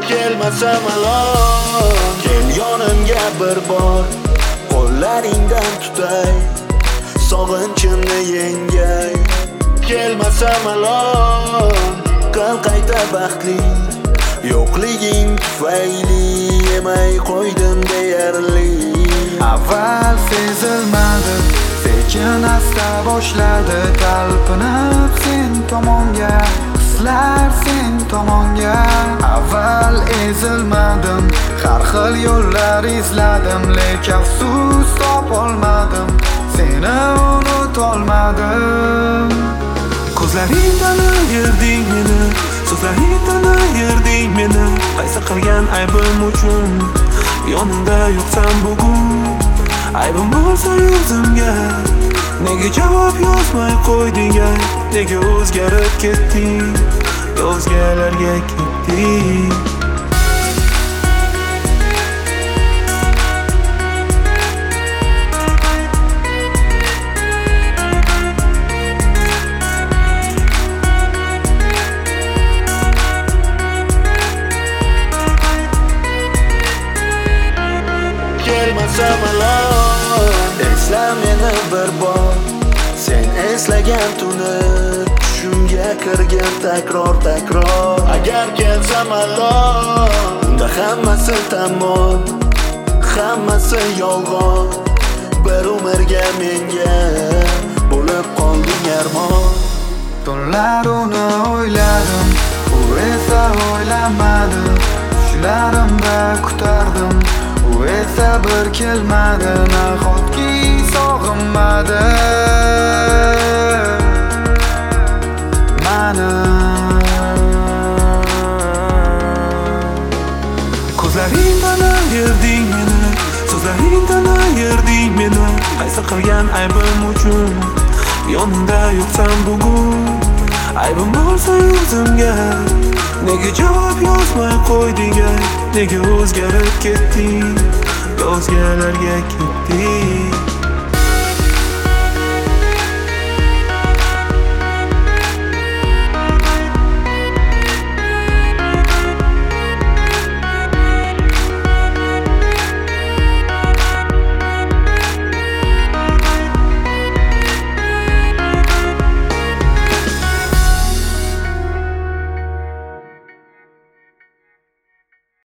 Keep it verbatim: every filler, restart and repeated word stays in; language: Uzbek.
kelmasa malol, kel yonimga bir bor, qo'llaringdan tutay, sog'inchimni yengay. Kelmasa malol, qil qayta baxtli, yo'qliging tufayli yemay qo'ydim deyarli. Avval sezilmadi, sekin asta boshladi talpinib sen tomonga, hislar sen tomonga. Avval ezilmadim, har xil yo'llar izladim, lekin afsus topolmadim, seni unutolmadim. Ko'zlaringdan ayırding meni, so'zlaringdan ayırding meni. Qaysi qilgan aybim uchun yonimda yo'qsan bugun? Aybim bo'lsa yuzimga nega javob yozmay qo'yding? Nega o'zgarib ketding, o'zgalarga ketding? Kelmasa malol, esla meni bir bor, sen eslagan tuni tushimga kirgan takror takror. Agar kelsa malol, unda hammasi tamom, hammasi yolg'on. Bir umrga menga bo'lib qolding armon. Tunlar uni o'yladim, u esa o'ylamadi. Tushlarimda kutardim, u esa bir kelmadi. Nahotki sog'inmadi mani. Ko'zlaringdan ayırding meni, so'zlaringdan ayırding meni. Qaysi qilgan aybim uchun yonimda yo'qsan bugun? Aybim bo'lsa yuzimga nega javob yozmay qo'yding? Nega o'zgarib ketding, o'zgalarga ketding?